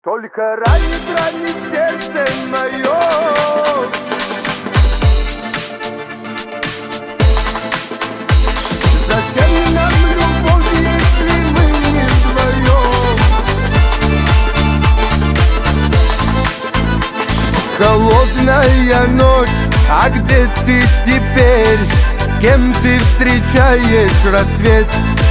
Только ранит сердце мое. Зачем нам любовь, если мы не вдвоем? Холодная ночь, а где ты теперь? С кем ты встречаешь рассвет?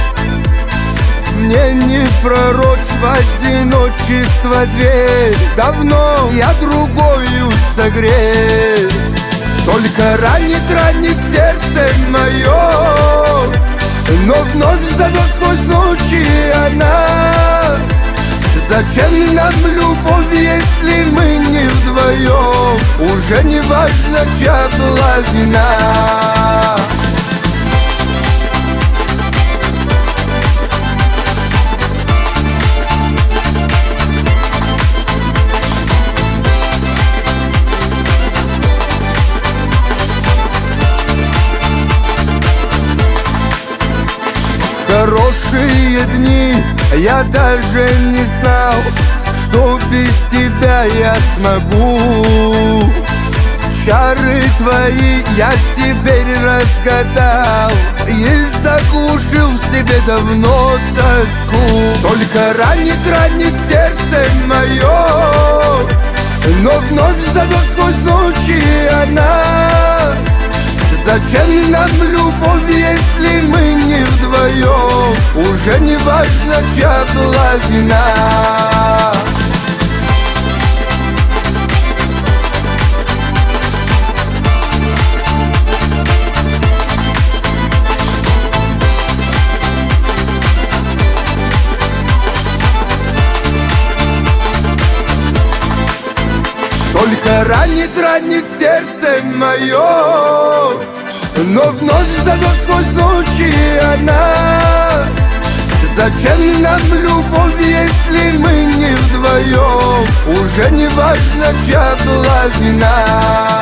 Мне не пророчь в одиночество дверь. Давно я другою согрет. Только ранит сердце мое, но вновь зовет сквозь ночи она. Зачем нам любовь, если мы не вдвоем? Уже не важно, чья была вина. Хорошие дни, я даже не знал, что без тебя я смогу. Чары твои я теперь разгадал и заглушил в себе давно тоску. Только ранит сердце мое, но вновь зовет сквозь ночи она. Зачем нам любовь, если мы не вдвоем? Уже не важно, чья была вина. Только ранит сердце мое, но вновь зовет сквозь ночи она. Зачем нам любовь, если мы не вдвоем? Уже не важно, чья была вина.